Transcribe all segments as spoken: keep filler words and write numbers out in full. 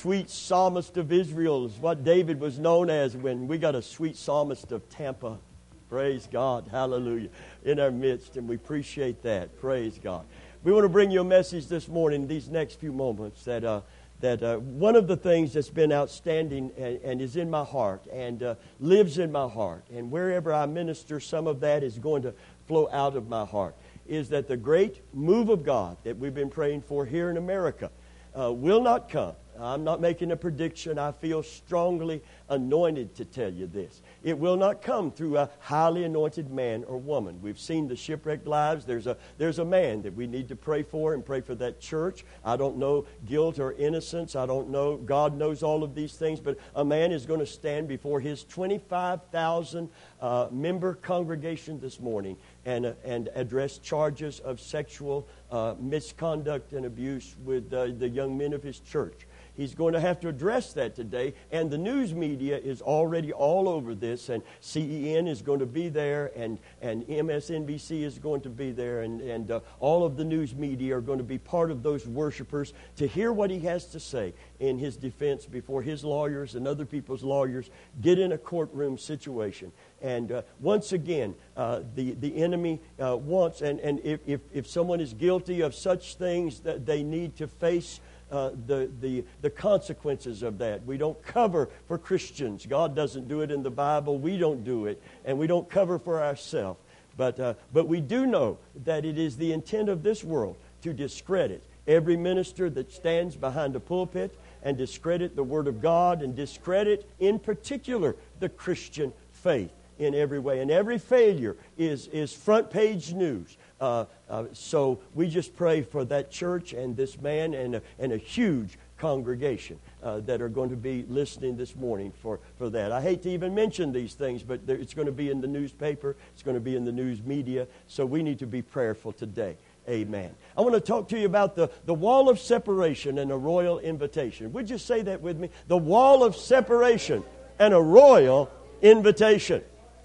sweet psalmist of Israel is what David was known as when we got a sweet psalmist of Tampa. Praise God. Hallelujah. In our midst, and we appreciate that. Praise God. We want to bring you a message this morning, these next few moments, that uh, that uh, one of the things that's been outstanding and, and is in my heart and uh, lives in my heart, and wherever I minister, some of that is going to flow out of my heart, is that the great move of God that we've been praying for here in America uh, will not come. I'm not making a prediction. I feel strongly anointed to tell you this. It will not come through a highly anointed man or woman. We've seen the shipwrecked lives. There's a there's a man that we need to pray for and pray for that church. I don't know guilt or innocence. I don't know. God knows all of these things. But a man is going to stand before his twenty-five thousand uh, member congregation this morning and uh, and address charges of sexual uh, misconduct and abuse with uh, the young men of his church. He's going to have to address that today, and the news media is already all over this, and C E N is going to be there, and, and M S N B C is going to be there, and, and uh, all of the news media are going to be part of those worshipers to hear what he has to say in his defense before his lawyers and other people's lawyers get in a courtroom situation. And uh, once again, uh, the, the enemy uh, wants, and, and if, if, if someone is guilty of such things, that they need to face Uh, the, the the consequences of that. We don't cover for Christians. God doesn't do it in the Bible. We don't do it. And we don't cover for ourselves. But, uh, but we do know that it is the intent of this world to discredit every minister that stands behind a pulpit and discredit the Word of God and discredit, in particular, the Christian faith in every way. And every failure is, is front page news. Uh, uh, so we just pray for that church and this man and a, and a huge congregation uh, that are going to be listening this morning for, for that. I hate to even mention these things, but there, it's going to be in the newspaper. It's going to be in the news media. So we need to be prayerful today. Amen. I want to talk to you about the, the wall of separation and a royal invitation. Would you say that with me? The wall of separation and a royal invitation.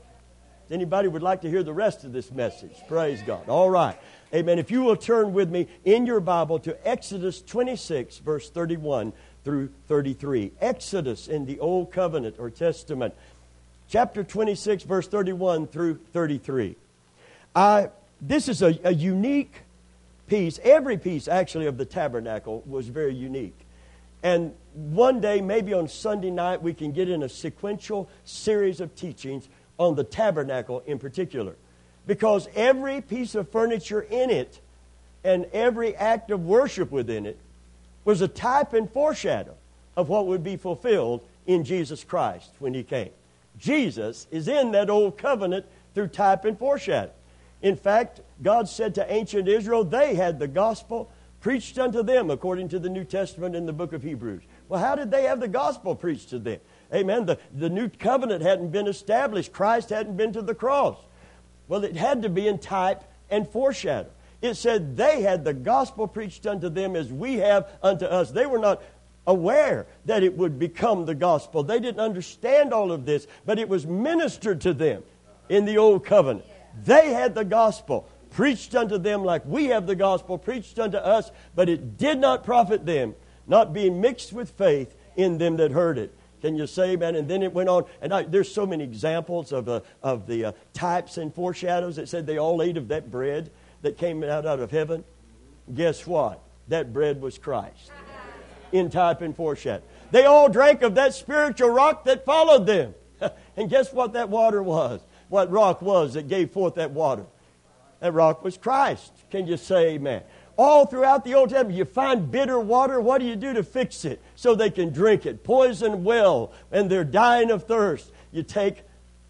Anybody would like to hear the rest of this message? Praise God. All right. Amen. If you will turn with me in your Bible to Exodus twenty-six, verse thirty-one through thirty-three. Exodus in the Old Covenant or Testament, chapter twenty-six, verse thirty-one through thirty-three. I, this is a, a unique piece. Every piece, actually, of the tabernacle was very unique. And one day, maybe on Sunday night, we can get in a sequential series of teachings on the tabernacle in particular, because every piece of furniture in it and every act of worship within it was a type and foreshadow of what would be fulfilled in Jesus Christ when He came. Jesus is in that old covenant through type and foreshadow. In fact, God said to ancient Israel, they had the gospel preached unto them according to the New Testament in the book of Hebrews. Well, how did they have the gospel preached to them? Amen. The, the new covenant hadn't been established. Christ hadn't been to the cross. Well, it had to be in type and foreshadow. It said they had the gospel preached unto them as we have unto us. They were not aware that it would become the gospel. They didn't understand all of this, but it was ministered to them in the old covenant. They had the gospel preached unto them like we have the gospel preached unto us, but it did not profit them, not being mixed with faith in them that heard it. Can you say amen? And then it went on, and I, there's so many examples of uh, of the uh, types and foreshadows. It said they all ate of that bread that came out, out of heaven. Guess what? That bread was Christ in type and foreshadow. They all drank of that spiritual rock that followed them. And guess what that water was? What rock was that gave forth that water? That rock was Christ. Can you say amen? All throughout the Old Testament, you find bitter water. What do you do to fix it? So they can drink it. Poison well, and they're dying of thirst. You take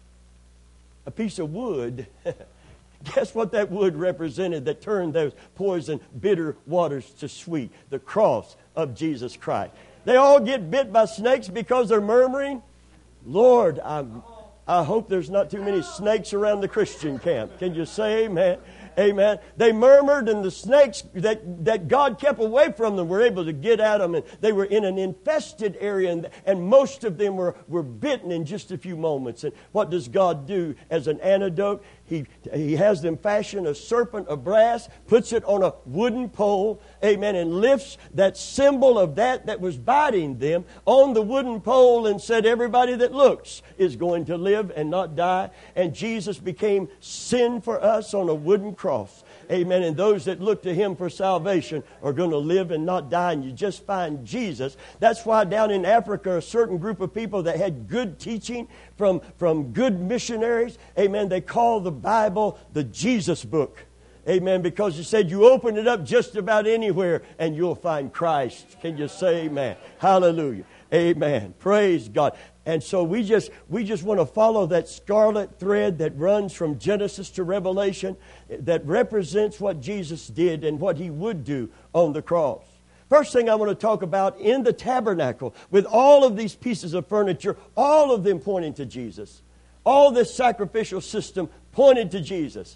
a piece of wood. Guess what that wood represented that turned those poison, bitter waters to sweet? The cross of Jesus Christ. They all get bit by snakes because they're murmuring. Lord, I'm, I hope there's not too many snakes around the Christian camp. Can you say amen? Amen. They murmured, and the snakes that, that God kept away from them were able to get at them. And they were in an infested area, and, and most of them were, were bitten in just a few moments. And what does God do as an antidote? He he, he has them fashion a serpent of brass, puts it on a wooden pole, amen, and lifts that symbol of that that was biting them on the wooden pole and said, everybody that looks is going to live and not die. And Jesus became sin for us on a wooden cross. Amen. And those that look to Him for salvation are going to live and not die. And you just find Jesus. That's why down in Africa, a certain group of people that had good teaching from, from good missionaries, amen, they call the Bible the Jesus book. Amen. Because He said you open it up just about anywhere and you'll find Christ. Can you say amen? Hallelujah. Amen. Praise God. And so we just we just want to follow that scarlet thread that runs from Genesis to Revelation that represents what Jesus did and what He would do on the cross. First thing I want to talk about in the tabernacle, with all of these pieces of furniture, all of them pointing to Jesus. All this sacrificial system pointed to Jesus.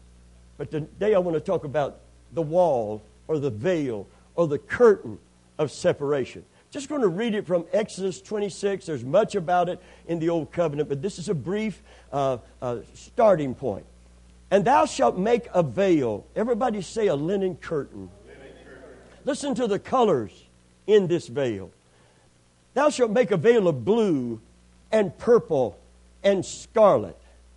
But today I want to talk about the wall or the veil or the curtain of separation. Just going to read it from Exodus twenty-six. There's much about it in the Old Covenant, but this is a brief uh, uh, starting point. And thou shalt make a veil. Everybody say a linen curtain. Linen curtain. Listen to the colors in this veil. Thou shalt make a veil of blue and purple and scarlet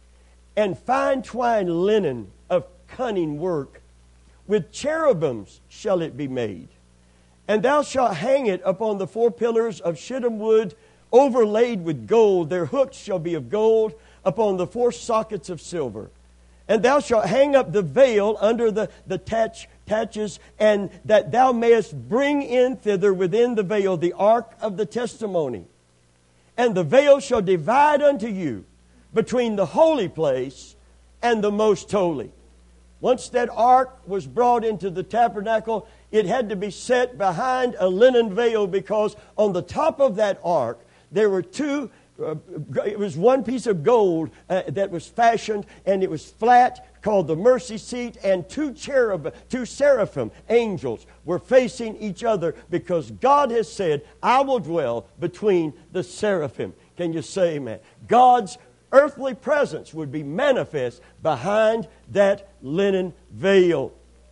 and fine twined linen of cunning work. With cherubims shall it be made. And thou shalt hang it upon the four pillars of shittim wood, overlaid with gold. Their hooks shall be of gold, upon the four sockets of silver. And thou shalt hang up the veil under the, the tatch, tatches, and that thou mayest bring in thither within the veil the ark of the testimony. And the veil shall divide unto you between the holy place and the most holy. Once that ark was brought into the tabernacle, it had to be set behind a linen veil, because on the top of that ark there were two, uh, it was one piece of gold uh, that was fashioned, and it was flat, called the mercy seat, and two cherub, two seraphim, angels, were facing each other, because God has said, I will dwell between the seraphim. Can you say amen? God's earthly presence would be manifest behind that linen veil.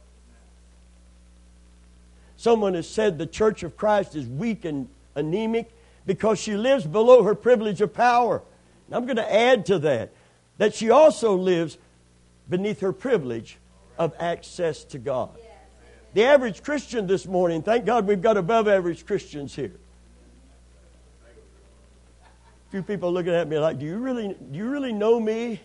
Someone has said the Church of Christ is weak and anemic because she lives below her privilege of power. And I'm going to add to that, that she also lives beneath her privilege of access to God. The average Christian this morning, thank God we've got above average Christians here. A few people looking at me like, do you really, do you really know me?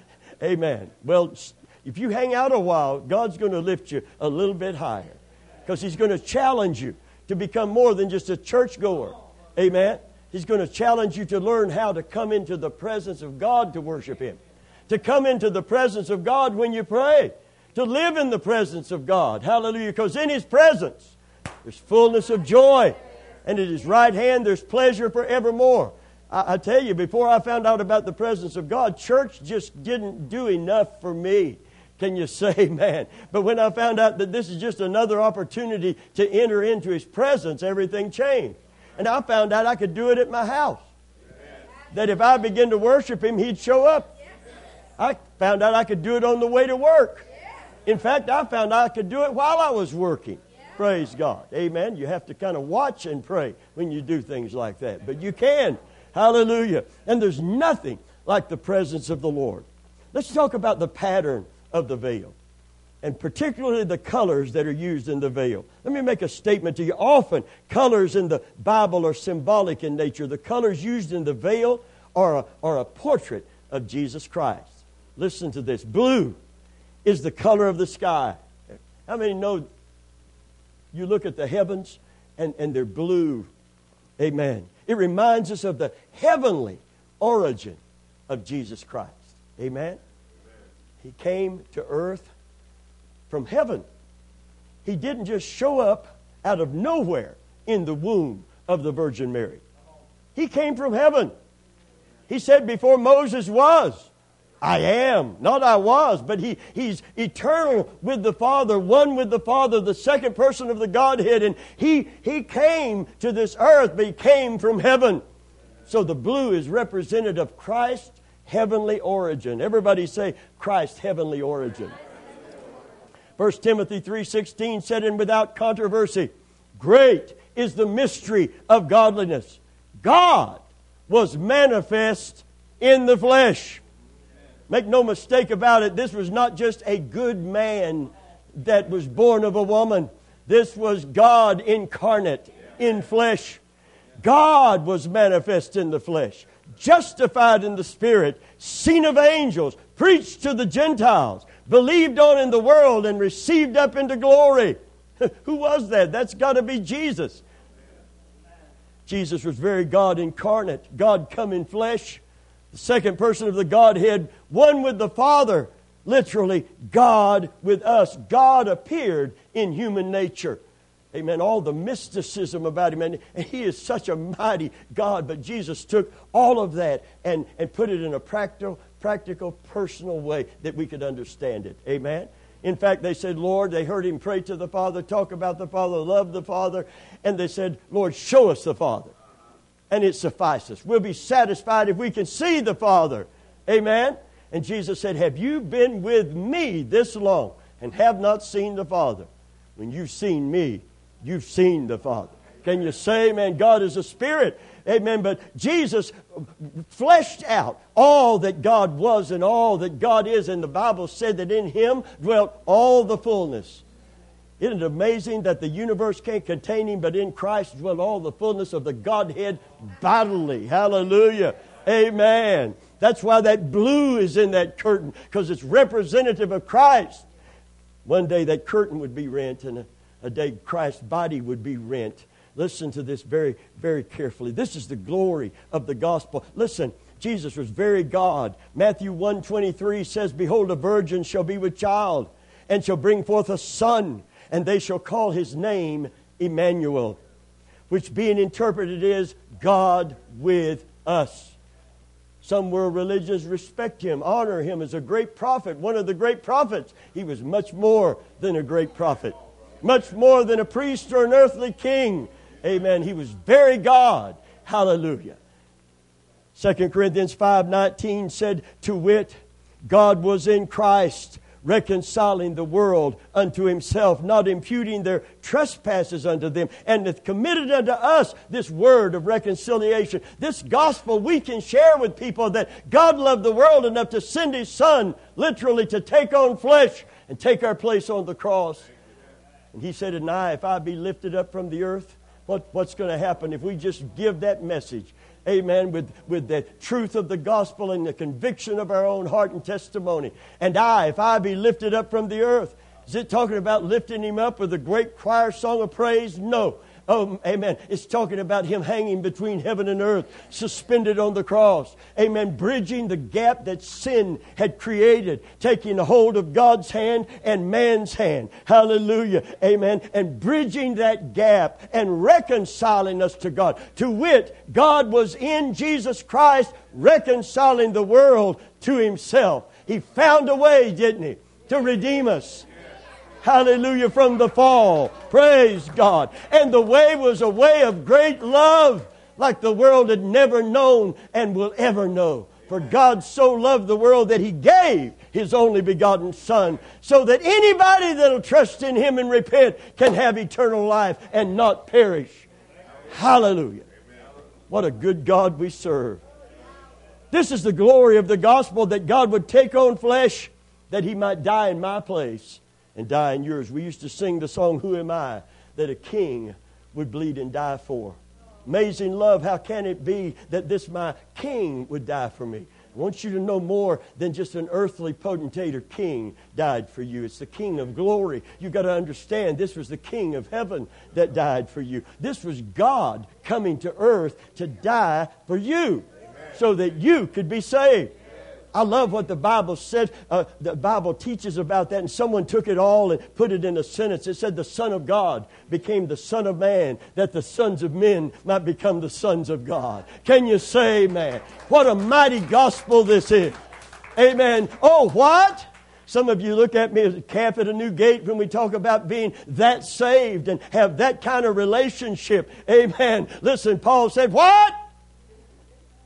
Amen. Well, if you hang out a while, God's going to lift you a little bit higher, because He's going to challenge you to become more than just a churchgoer. Amen. He's going to challenge you to learn how to come into the presence of God to worship Him. To come into the presence of God when you pray. To live in the presence of God. Hallelujah. Because in His presence there's fullness of joy. And at His right hand there's pleasure forevermore. I, I tell you, before I found out about the presence of God, church just didn't do enough for me. Can you say amen? But when I found out that this is just another opportunity to enter into His presence, everything changed. And I found out I could do it at my house. That if I began to worship Him, He'd show up. I found out I could do it on the way to work. In fact, I found out I could do it while I was working. Praise God. Amen. You have to kind of watch and pray when you do things like that. But you can. Hallelujah. And there's nothing like the presence of the Lord. Let's talk about the pattern of the veil, and particularly the colors that are used in the veil. Let me make a statement to you. Often, colors in the Bible are symbolic in nature. The colors used in the veil are a, are a portrait of Jesus Christ. Listen to this. Blue is the color of the sky. How many know you look at the heavens and, and they're blue? Amen. It reminds us of the heavenly origin of Jesus Christ. Amen. He came to earth from heaven. He didn't just show up out of nowhere in the womb of the Virgin Mary. He came from heaven. He said before Moses was, I am. Not I was, but he, He's eternal with the Father, one with the Father, the second person of the Godhead. And he, he came to this earth, but He came from heaven. So the blue is representative of Christ heavenly origin. Everybody say Christ's heavenly origin. First Timothy three sixteen said, and without controversy, great is the mystery of godliness. God was manifest in the flesh. Make no mistake about it, this was not just a good man that was born of a woman. This was God incarnate in flesh. God was manifest in the flesh, justified in the Spirit, seen of angels, preached to the Gentiles, believed on in the world, and received up into glory. Who was that? That's got to be Jesus. Jesus was very God incarnate, God come in flesh. The second person of the Godhead, one with the Father, literally God with us. God appeared in human nature. Amen. All the mysticism about Him. And He is such a mighty God. But Jesus took all of that and, and put it in a practical, practical, personal way that we could understand it. Amen. In fact, they said, Lord, they heard Him pray to the Father, talk about the Father, love the Father. And they said, Lord, show us the Father. And it suffices. We'll be satisfied if we can see the Father. Amen. And Jesus said, have you been with me this long and have not seen the Father? When you've seen me, you've seen the Father. Can you say, amen? God is a spirit. Amen. But Jesus fleshed out all that God was and all that God is. And the Bible said that in Him dwelt all the fullness. Isn't it amazing that the universe can't contain Him, but in Christ dwelt all the fullness of the Godhead bodily? Hallelujah. Amen. That's why that blue is in that curtain, because it's representative of Christ. One day that curtain would be rent, and a, a day Christ's body would be rent. Listen to this very, very carefully. This is the glory of the gospel. Listen, Jesus was very God. Matthew one twenty-three says, behold, a virgin shall be with child, and shall bring forth a son, and they shall call His name Emmanuel, which being interpreted is God with us. Some world religions respect Him, honor Him as a great prophet, one of the great prophets. He was much more than a great prophet, much more than a priest or an earthly king. Amen. He was very God. Hallelujah. Second Corinthians five nineteen said, to wit, God was in Christ, reconciling the world unto Himself, not imputing their trespasses unto them, and hath committed unto us this word of reconciliation. This gospel we can share with people, that God loved the world enough to send His Son, literally to take on flesh and take our place on the cross. And He said, and I, if I be lifted up from the earth, what, what's going to happen if we just give that message? Amen, with, with the truth of the gospel and the conviction of our own heart and testimony. And I, if I be lifted up from the earth. Is it talking about lifting Him up with a great choir song of praise? No. Oh, amen. It's talking about Him hanging between heaven and earth, suspended on the cross. Amen. Bridging the gap that sin had created, taking a hold of God's hand and man's hand. Hallelujah. Amen. And bridging that gap and reconciling us to God. To wit, God was in Jesus Christ, reconciling the world to Himself. He found a way, didn't He, to redeem us. Hallelujah, from the fall. Praise God. And the way was a way of great love, like the world had never known and will ever know. For God so loved the world that He gave His only begotten Son, so that anybody that will trust in Him and repent can have eternal life and not perish. Hallelujah. What a good God we serve. This is the glory of the gospel, that God would take on flesh, that He might die in my place and die in yours. We used to sing the song, Who Am I? That a king would bleed and die for. Amazing love, how can it be that this my king would die for me? I want you to know more than just an earthly potentate or king died for you. It's the King of glory. You've got to understand, this was the King of heaven that died for you. This was God coming to earth to die for you, so that you could be saved. I love what the Bible said. Uh, the Bible teaches about that, and someone took it all and put it in a sentence. It said the Son of God became the Son of Man, that the sons of men might become the sons of God. Can you say amen? What a mighty gospel this is. Amen. Oh, what? Some of you look at me as a calf at a new gate when we talk about being that saved and have that kind of relationship. Amen. Listen, Paul said, what?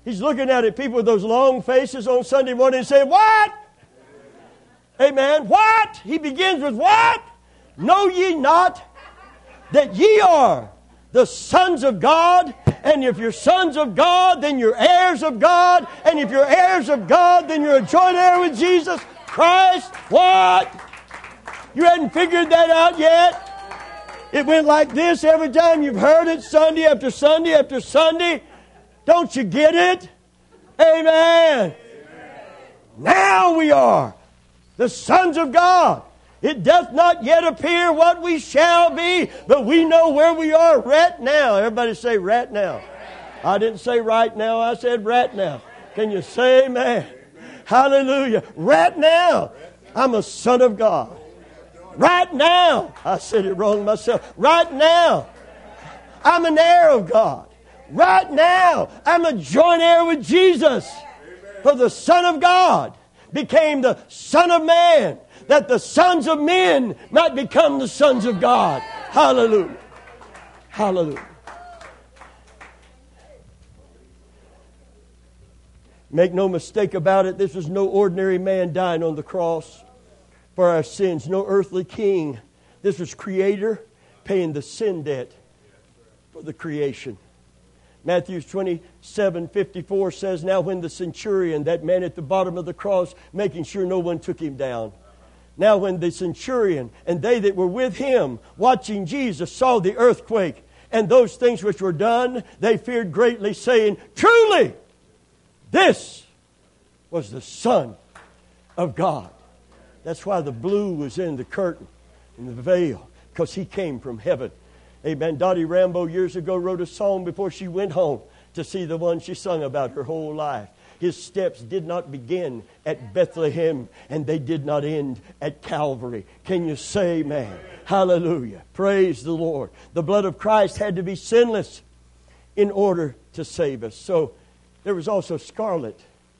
He's looking out at people with those long faces on Sunday morning and saying, what? Amen. What? He begins with what? Know ye not that ye are the sons of God? And if you're sons of God, then you're heirs of God. And if you're heirs of God, then you're a joint heir with Jesus Christ. What? You hadn't figured that out yet? It went like this every time you've heard it, Sunday after Sunday after Sunday. Don't you get it? Amen. Amen. Now we are the sons of God. It doth not yet appear what we shall be, but we know where we are right now. Everybody say right now. I didn't say right now, I said right now. Can you say amen? Hallelujah. Right now, I'm a son of God. Right now, I said it wrong myself. Right now, I'm an heir of God. Right now, I'm a joint heir with Jesus. For the Son of God became the Son of Man, that the sons of men might become the sons of God. Hallelujah. Hallelujah. Make no mistake about it, this was no ordinary man dying on the cross for our sins. No earthly king. This was Creator paying the sin debt for the creation. Matthew twenty-seven fifty-four says, now when the centurion, that man at the bottom of the cross, making sure no one took him down. Now when the centurion and they that were with him, watching Jesus, saw the earthquake and those things which were done, they feared greatly, saying, truly, this was the Son of God. That's why the blue was in the curtain, in the veil, because He came from heaven. Amen. Dottie Rambo years ago wrote a song before she went home to see the one she sung about her whole life. His steps did not begin at Bethlehem, and they did not end at Calvary. Can you say amen? Hallelujah. Praise the Lord. The blood of Christ had to be sinless in order to save us. So there was also scarlet.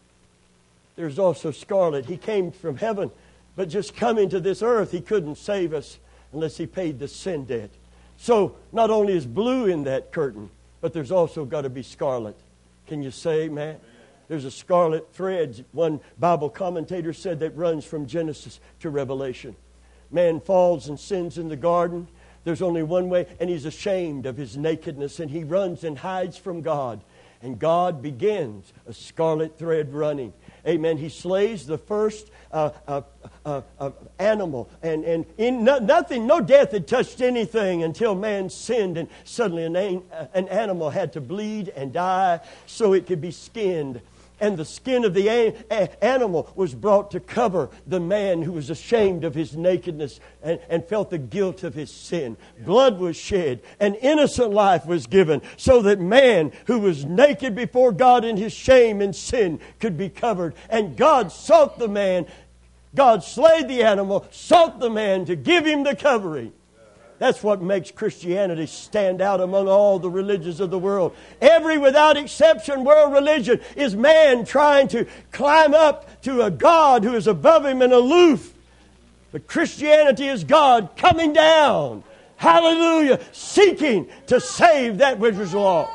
There's also scarlet. He came from heaven, but just coming to this earth, He couldn't save us unless He paid the sin debt. So not only is blue in that curtain, but there's also got to be scarlet. Can you say amen? There's a scarlet thread, one Bible commentator said, that runs from Genesis to Revelation. Man falls and sins in the garden. There's only one way, and he's ashamed of his nakedness, and he runs and hides from God. And God begins a scarlet thread running. Amen. He slays the first uh, uh, uh, uh, animal. And, and in no, nothing, no death had touched anything until man sinned. And suddenly an, an animal had to bleed and die so it could be skinned. And the skin of the a- a- animal was brought to cover the man who was ashamed of his nakedness and, and felt the guilt of his sin. Blood was shed. An innocent life was given so that man who was naked before God in his shame and sin could be covered. And God sought the man. God slayed the animal, sought the man to give him the covering. That's what makes Christianity stand out among all the religions of the world. Every, without exception, world religion is man trying to climb up to a God who is above him and aloof. But Christianity is God coming down. Hallelujah. Seeking to save that which was lost.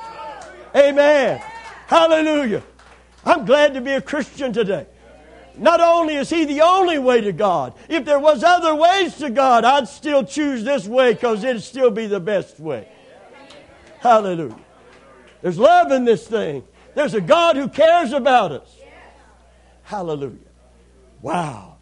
Amen. Hallelujah. I'm glad to be a Christian today. Not only is He the only way to God, if there was other ways to God, I'd still choose this way because it'd still be the best way. Hallelujah. There's love in this thing. There's a God who cares about us. Hallelujah. Wow.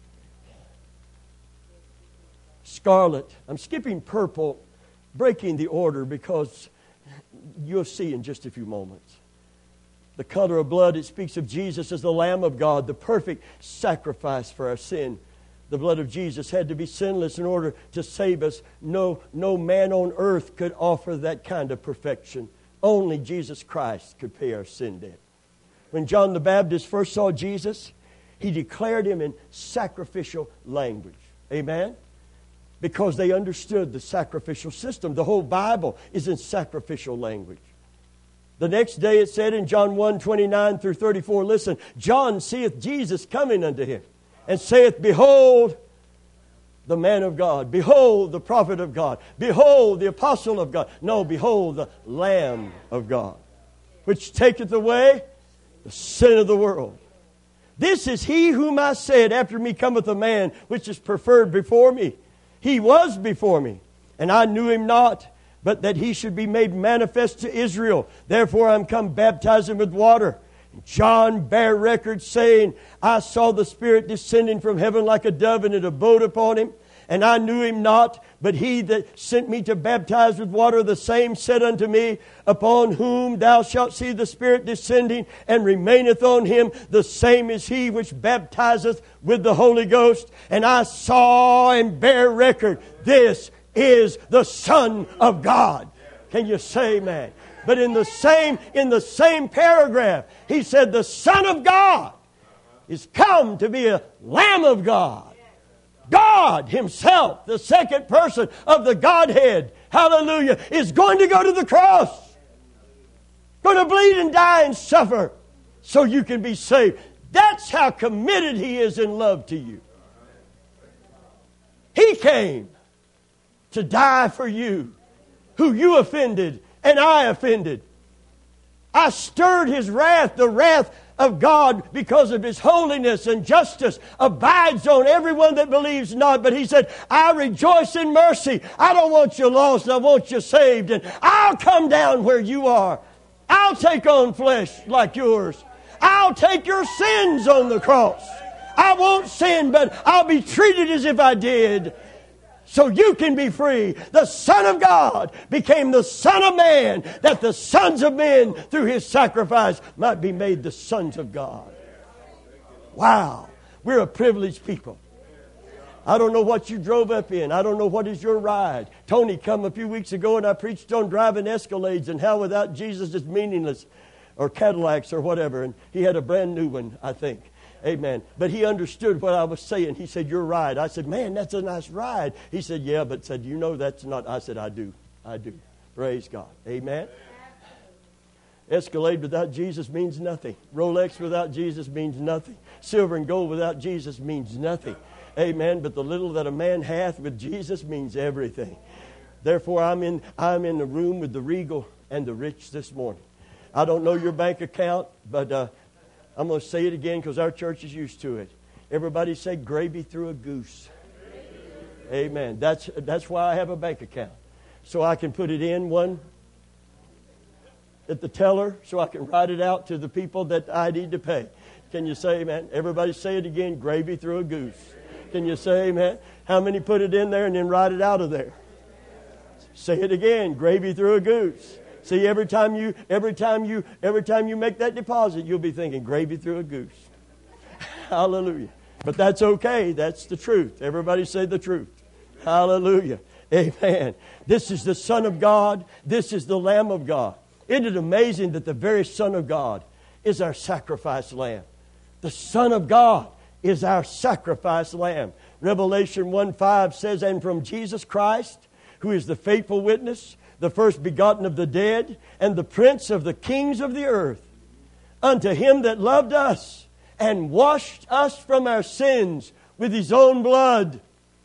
Scarlet. I'm skipping purple, breaking the order because you'll see in just a few moments. The color of blood, it speaks of Jesus as the Lamb of God, the perfect sacrifice for our sin. The blood of Jesus had to be sinless in order to save us. No, no man on earth could offer that kind of perfection. Only Jesus Christ could pay our sin debt. When John the Baptist first saw Jesus, he declared Him in sacrificial language. Amen? Because they understood the sacrificial system. The whole Bible is in sacrificial language. The next day it said in John one, twenty-nine through thirty-four, listen, John seeth Jesus coming unto him, and saith, behold, the man of God. Behold, the prophet of God. Behold, the apostle of God. No, behold, the Lamb of God. which taketh away the sin of the world. This is he whom I said, after me cometh a man which is preferred before me. He was before me, and I knew him not, but that he should be made manifest to Israel. Therefore I am come baptizing with water. John bare record, saying, I saw the Spirit descending from heaven like a dove, and it abode upon him. And I knew him not, but he that sent me to baptize with water, the same said unto me, upon whom thou shalt see the Spirit descending and remaineth on him, the same is he which baptizeth with the Holy Ghost. And I saw and bear record, this is the Son of God. Can you say amen? But in the same, in the same paragraph, he said the Son of God is come to be a Lamb of God. God Himself, the second person of the Godhead, hallelujah, is going to go to the cross. Going to bleed and die and suffer so you can be saved. That's how committed He is in love to you. He came to die for you, who you offended and I offended. I stirred His wrath, the wrath of God, because of His holiness and justice abides on everyone that believes not. But He said, I rejoice in mercy. I don't want you lost. I want you saved. And I'll come down where you are. I'll take on flesh like yours. I'll take your sins on the cross. I won't sin, but I'll be treated as if I did. So you can be free. The Son of God became the Son of Man, that the sons of men, through His sacrifice, might be made the sons of God. Wow. We're a privileged people. I don't know what you drove up in. I don't know what is your ride. Tony come a few weeks ago and I preached on driving Escalades and how without Jesus it's meaningless. Or Cadillacs or whatever. And he had a brand new one, I think. Amen. But he understood what I was saying. He said, you're right. I said, man, that's a nice ride. He said, yeah, but said, you know that's not. I said, I do. I do. Praise God. Amen. Escalade without Jesus means nothing. Rolex without Jesus means nothing. Silver and gold without Jesus means nothing. Amen. But the little that a man hath with Jesus means everything. Therefore, I'm in, I'm in the room with the regal and the rich this morning. I don't know your bank account, but uh, I'm going to say it again because our church is used to it. Everybody say gravy through a goose. Amen. That's, that's why I have a bank account. So I can put it in one at the teller so I can write it out to the people that I need to pay. Can you say amen? Everybody say it again, gravy through a goose. Can you say amen? How many put it in there and then write it out of there? Say it again, gravy through a goose. See, every time you, every time you, every time you make that deposit, you'll be thinking gravy through a goose. Hallelujah. But that's okay. That's the truth. Everybody say the truth. Hallelujah. Amen. This is the Son of God. This is the Lamb of God. Isn't it amazing that the very Son of God is our sacrifice lamb? The Son of God is our sacrifice lamb. Revelation one five says, and from Jesus Christ, who is the faithful witness, the first begotten of the dead, and the prince of the kings of the earth, unto Him that loved us and washed us from our sins with His own blood.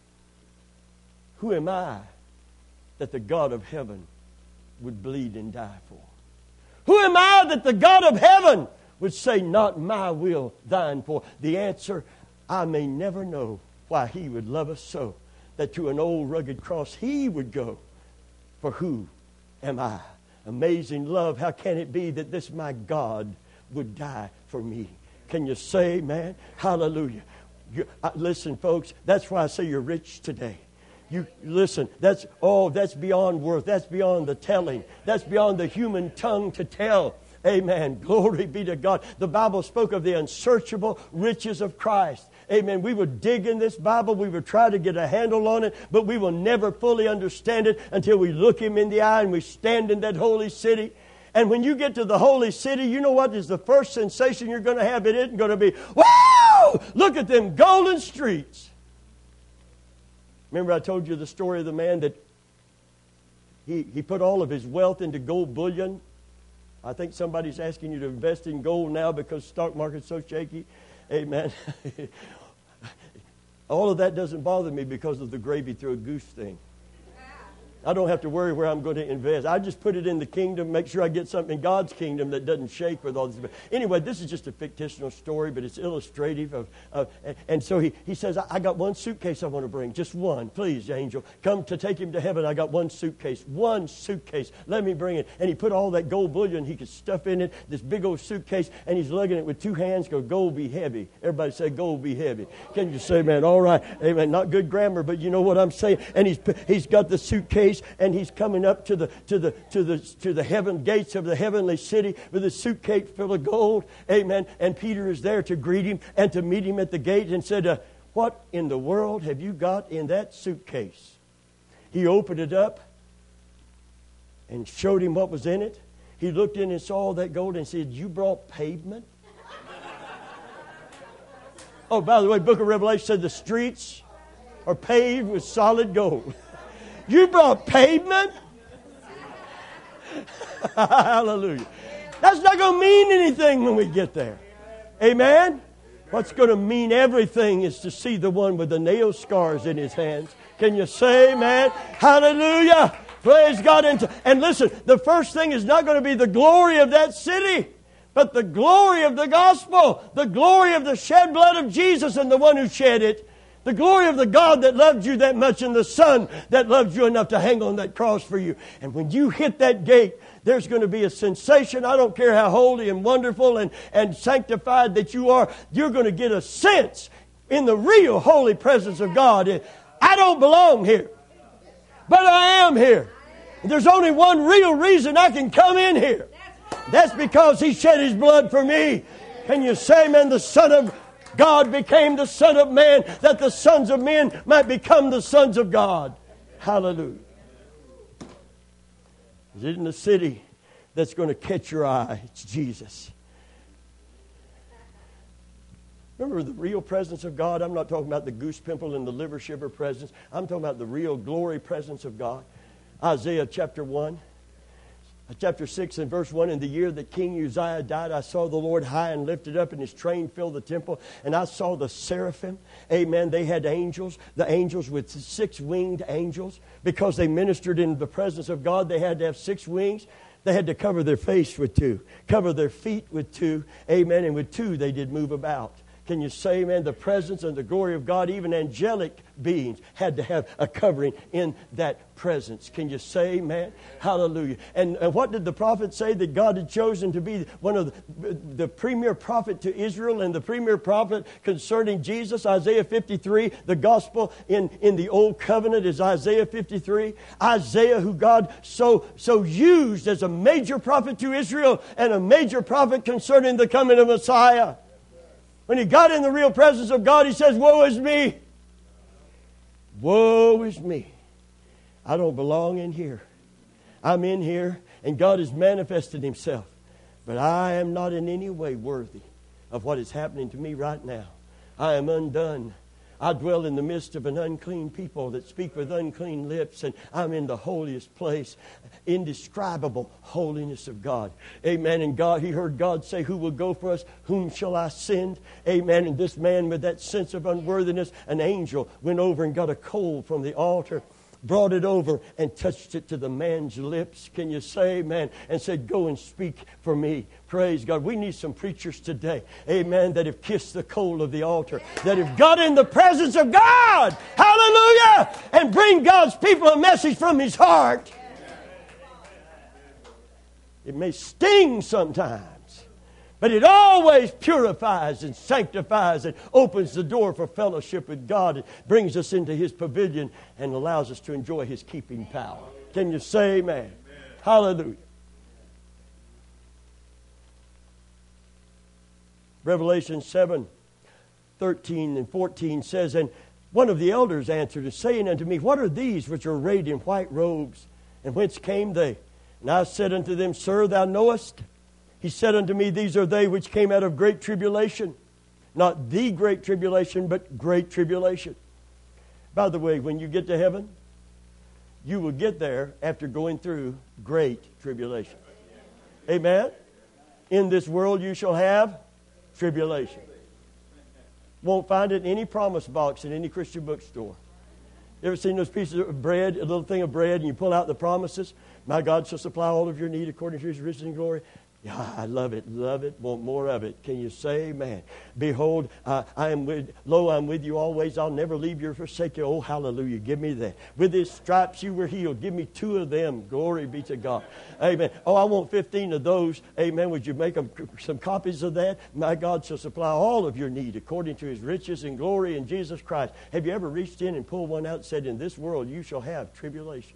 Who am I that the God of heaven would bleed and die for? Who am I that the God of heaven would say, not my will, thine for? The answer, I may never know why He would love us so, that to an old rugged cross He would go. For who am I? Amazing love. How can it be that this my God would die for me? Can you say amen? Hallelujah. You, uh, listen, folks, that's why I say you're rich today. You listen, that's oh, that's beyond worth. That's beyond the telling. That's beyond the human tongue to tell. Amen. Glory be to God. The Bible spoke of the unsearchable riches of Christ. Amen. We would dig in this Bible. We would try to get a handle on it, but we will never fully understand it until we look Him in the eye and we stand in that holy city. And when you get to the holy city, you know what is the first sensation you're going to have? It isn't going to be, wow! Look at them golden streets. Remember I told you the story of the man that he, he put all of his wealth into gold bullion. I think somebody's asking you to invest in gold now because the stock market's so shaky. Amen. All of that doesn't bother me because of the gravy through a goose thing. I don't have to worry where I'm going to invest. I just put it in the kingdom, make sure I get something in God's kingdom that doesn't shake with all this. Anyway, this is just a fictional story, but it's illustrative of, of and, and so he, he says, I, I got one suitcase I want to bring, just one. Please, angel, come to take him to heaven. I got one suitcase, one suitcase. Let me bring it. And he put all that gold bullion he could stuff in it, this big old suitcase, and he's lugging it with two hands because gold be heavy. Everybody say gold be heavy. Can you say, man, all right, amen, not good grammar, but you know what I'm saying. And he's he's got the suitcase, and he's coming up to the to the to the to the heaven gates of the heavenly city with a suitcase full of gold. Amen. And Peter is there to greet him and to meet him at the gate and said, uh, what in the world have you got in that suitcase? He opened it up and showed him what was in it. He looked in and saw all that gold and said, you brought pavement? Oh, by the way, Book of Revelation said the streets are paved with solid gold. You brought pavement? Hallelujah. That's not going to mean anything when we get there. Amen? What's going to mean everything is to see the one with the nail scars in his hands. Can you say amen? Hallelujah. Praise God. And, and listen, the first thing is not going to be the glory of that city, but the glory of the gospel, the glory of the shed blood of Jesus and the one who shed it. The glory of the God that loved you that much and the Son that loved you enough to hang on that cross for you. And when you hit that gate, there's going to be a sensation. I don't care how holy and wonderful and, and sanctified that you are. You're going to get a sense in the real holy presence of God. I don't belong here, but I am here. There's only one real reason I can come in here. That's because He shed His blood for me. Can you say, man, the Son of God became the Son of Man, that the sons of men might become the sons of God. Hallelujah. It isn't the city that's going to catch your eye. It's Jesus. Remember the real presence of God? I'm not talking about the goose pimple and the liver shiver presence. I'm talking about the real glory presence of God. Isaiah chapter one. Chapter six and verse one, in the year that King Uzziah died, I saw the Lord high and lifted up, and His train filled the temple. And I saw the seraphim. Amen. They had angels, the angels with six winged angels. Because they ministered in the presence of God, they had to have six wings. They had to cover their face with two, cover their feet with two. Amen. And with two, they did move about. Can you say, amen, the presence and the glory of God, even angelic beings had to have a covering in that presence. Can you say, amen? Hallelujah. And, and what did the prophet say? That God had chosen to be one of the, the premier prophet to Israel and the premier prophet concerning Jesus. Isaiah fifty-three, the gospel in, in the old covenant is Isaiah fifty-three. Isaiah, who God so, so used as a major prophet to Israel and a major prophet concerning the coming of Messiah. When he got in the real presence of God, he says, woe is me. Woe is me. I don't belong in here. I'm in here, and God has manifested Himself. But I am not in any way worthy of what is happening to me right now. I am undone. I dwell in the midst of an unclean people that speak with unclean lips, and I'm in the holiest place, indescribable holiness of God. Amen. And God, he heard God say, who will go for us? Whom shall I send? Amen. And this man with that sense of unworthiness, an angel went over and got a coal from the altar, brought it over and touched it to the man's lips. Can you say amen? And said, go and speak for me. Praise God. We need some preachers today, amen, that have kissed the coal of the altar, that have got in the presence of God, hallelujah, and bring God's people a message from His heart. It may sting sometimes, but it always purifies and sanctifies and opens the door for fellowship with God. It brings us into His pavilion and allows us to enjoy His keeping power. Can you say amen? Amen. Hallelujah. Revelation seven, thirteen and fourteen says, and one of the elders answered, and saying unto me, what are these which are arrayed in white robes? And whence came they? And I said unto them, Sir, thou knowest. He said unto me, these are they which came out of great tribulation. Not the great tribulation, but great tribulation. By the way, when you get to heaven, you will get there after going through great tribulation. Amen? In this world you shall have tribulation. Won't find it in any promise box in any Christian bookstore. You ever seen those pieces of bread, a little thing of bread, and you pull out the promises? My God shall supply all of your need according to his riches and glory. Yeah, I love it, love it, want more of it. Can you say amen? Behold, uh, I am with, lo, I'm with you always. I'll never leave you or forsake you. Oh, hallelujah, give me that. With his stripes you were healed. Give me two of them. Glory be to God. Amen. Oh, I want fifteen of those. Amen. Would you make them, some copies of that? My God shall supply all of your need according to his riches and glory in Jesus Christ. Have you ever reached in and pulled one out and said, in this world you shall have tribulation?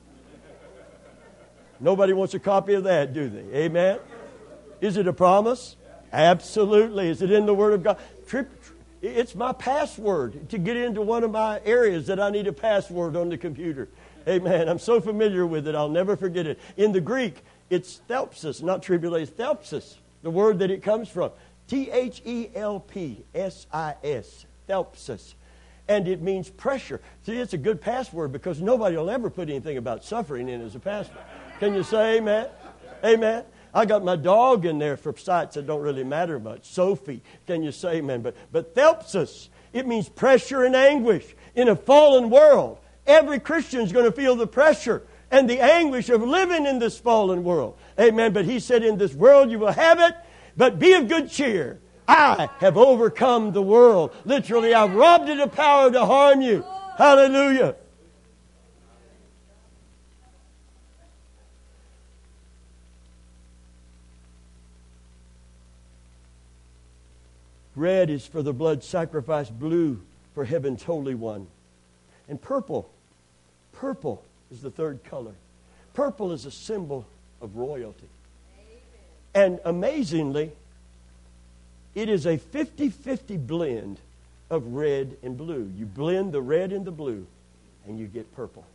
Nobody wants a copy of that, do they? Amen. Is it a promise? Absolutely. Is it in the Word of God? Trip, it's my password to get into one of my areas that I need a password on the computer. Amen. I'm so familiar with it, I'll never forget it. In the Greek, it's thelpsis, not tribulation. Thelpsis, the word that it comes from. T H E L P S I S. Thelpsis. And it means pressure. See, it's a good password because nobody will ever put anything about suffering in as a password. Can you say amen? Amen. I got my dog in there for sites that don't really matter much. Sophie, can you say amen? But, but thelpsis, it means pressure and anguish. In a fallen world, every Christian is going to feel the pressure and the anguish of living in this fallen world. Amen. But he said, in this world you will have it, but be of good cheer. I have overcome the world. Literally, I've robbed it of power to harm you. Hallelujah. Red is for the blood sacrifice, blue for heaven's Holy One. And purple, purple is the third color. Purple is a symbol of royalty. And amazingly, it is a fifty-fifty blend of red and blue. You blend the red and the blue, and you get purple.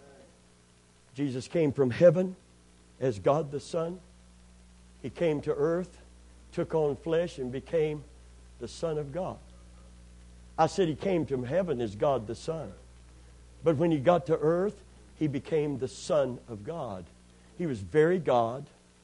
Jesus came from heaven as God the Son. He came to earth, took on flesh, and became the Son of God. I said he came from heaven as God the Son. But when he got to earth, he became the Son of God. He was very God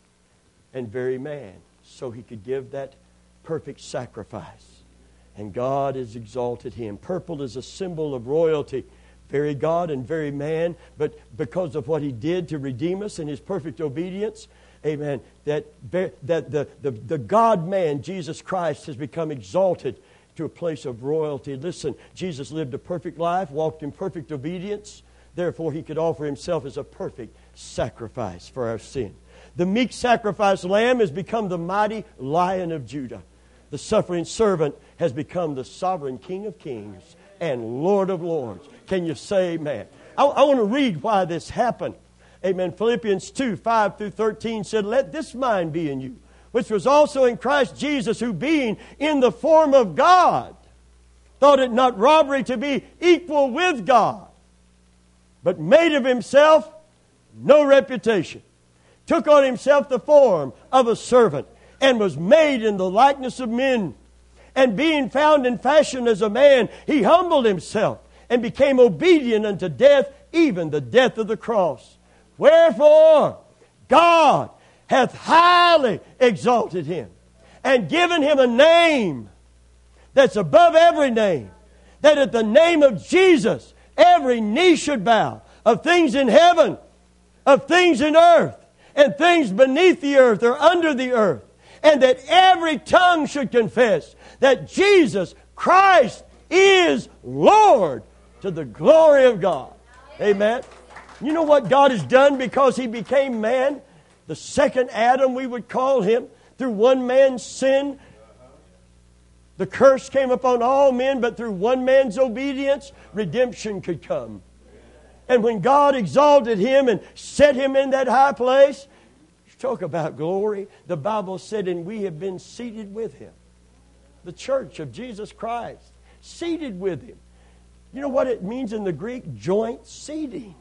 and very man, so he could give that perfect sacrifice. And God has exalted him. Purple is a symbol of royalty. Very God and very man, but because of what he did to redeem us in his perfect obedience, amen, that, that the, the, the God-man, Jesus Christ, has become exalted to a place of royalty. Listen, Jesus lived a perfect life, walked in perfect obedience. Therefore, he could offer himself as a perfect sacrifice for our sin. The meek sacrifice lamb has become the mighty Lion of Judah. The suffering servant has become the sovereign King of kings and Lord of lords. Can you say amen? I, I want to read why this happened. Amen. Philippians two, five through thirteen said, let this mind be in you, which was also in Christ Jesus, who being in the form of God, thought it not robbery to be equal with God, but made of himself no reputation, took on himself the form of a servant, and was made in the likeness of men. And being found in fashion as a man, he humbled himself and became obedient unto death, even the death of the cross. Wherefore, God hath highly exalted him and given him a name that's above every name, that at the name of Jesus every knee should bow, of things in heaven, of things in earth, and things beneath the earth or under the earth, and that every tongue should confess that Jesus Christ is Lord, to the glory of God. Amen. You know what God has done because he became man? The second Adam, we would call him. Through one man's sin, the curse came upon all men, but through one man's obedience, redemption could come. And when God exalted him and set him in that high place, talk about glory. The Bible said, and we have been seated with him. The church of Jesus Christ, seated with him. You know what it means in the Greek? Joint seating.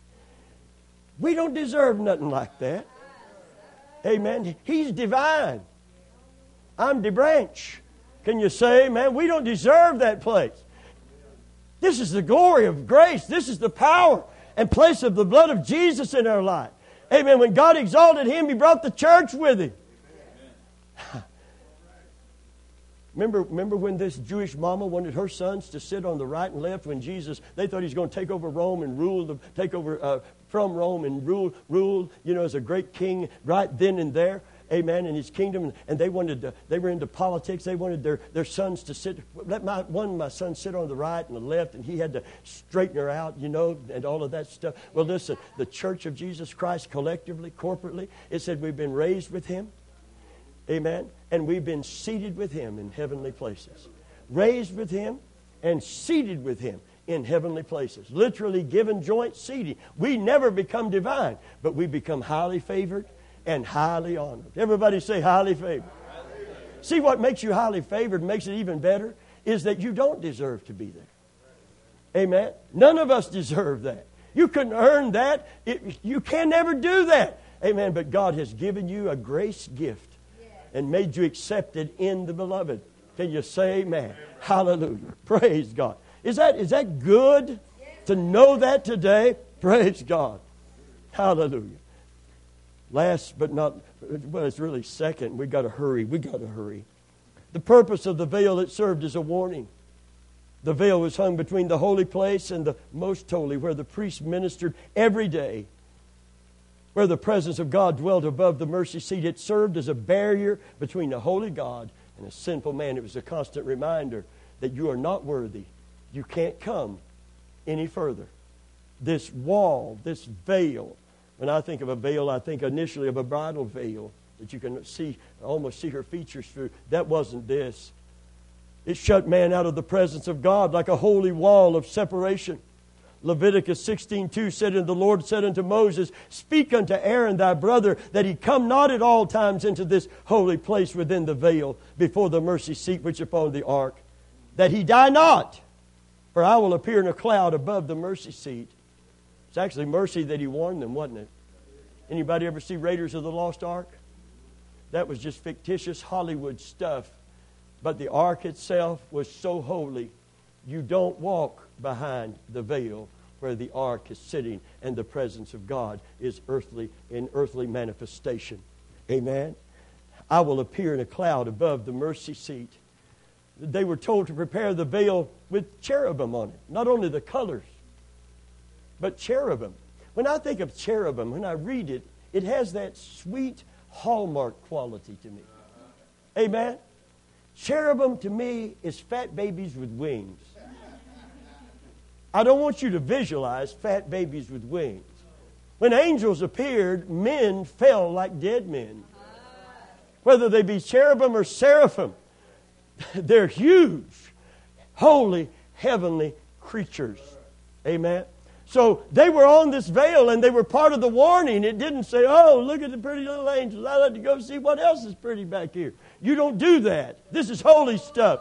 We don't deserve nothing like that. Amen. He's divine. I'm the branch. Can you say, man, we don't deserve that place. This is the glory of grace. This is the power and place of the blood of Jesus in our life. Amen. When God exalted him, he brought the church with him. Remember, remember when this Jewish mama wanted her sons to sit on the right and left when Jesus, they thought he was going to take over Rome and rule, the, take over uh, from Rome and rule, rule, you know, as a great king right then and there. Amen, in his kingdom. And they wanted to, they were into politics. They wanted their, their sons to sit, let my, one of my sons sit on the right and the left, and he had to straighten her out, you know, and all of that stuff. Well, listen, the Church of Jesus Christ collectively, corporately, it said we've been raised with him. Amen. And we've been seated with him in heavenly places. Raised with him and seated with him in heavenly places. Literally given joint seating. We never become divine, but we become highly favored and highly honored. Everybody say highly favored. Highly favored. See, what makes you highly favored, makes it even better, is that you don't deserve to be there. Amen. None of us deserve that. You couldn't earn that. It, you can never do that. Amen. But God has given you a grace gift and made you accepted in the beloved. Can you say amen? Hallelujah. Praise God. Is that, is that good to know that today? Praise God. Hallelujah. Last but not, well, it's really second. We've got to hurry. We've got to hurry. The purpose of the veil, it served as a warning. The veil was hung between the holy place and the most holy, where the priest ministered every day, where the presence of God dwelt above the mercy seat. It served as a barrier between a holy God and a sinful man. It was a constant reminder that you are not worthy. You can't come any further. This wall, this veil. When I think of a veil, I think initially of a bridal veil that you can see, almost see her features through. That wasn't this. It shut man out of the presence of God like a holy wall of separation. Leviticus sixteen two said, and the Lord said unto Moses, speak unto Aaron thy brother, that he come not at all times into this holy place within the veil, before the mercy seat which upon the ark, that he die not. For I will appear in a cloud above the mercy seat. It's actually mercy that he warned them, wasn't it? Anybody ever see Raiders of the Lost Ark? That was just fictitious Hollywood stuff. But the ark itself was so holy, you don't walk behind the veil where the ark is sitting and the presence of God is earthly in earthly manifestation. Amen. I will appear in a cloud above the mercy seat. They were told to prepare the veil with cherubim on it. Not only the colors, but cherubim. When I think of cherubim, when I read it, it has that sweet hallmark quality to me. Amen. Cherubim to me is fat babies with wings. I don't want you to visualize fat babies with wings. When angels appeared, men fell like dead men. Whether they be cherubim or seraphim, they're huge, holy, heavenly creatures. Amen. So they were on this veil and they were part of the warning. It didn't say, oh, look at the pretty little angels. I'd like to go see what else is pretty back here. You don't do that. This is holy stuff.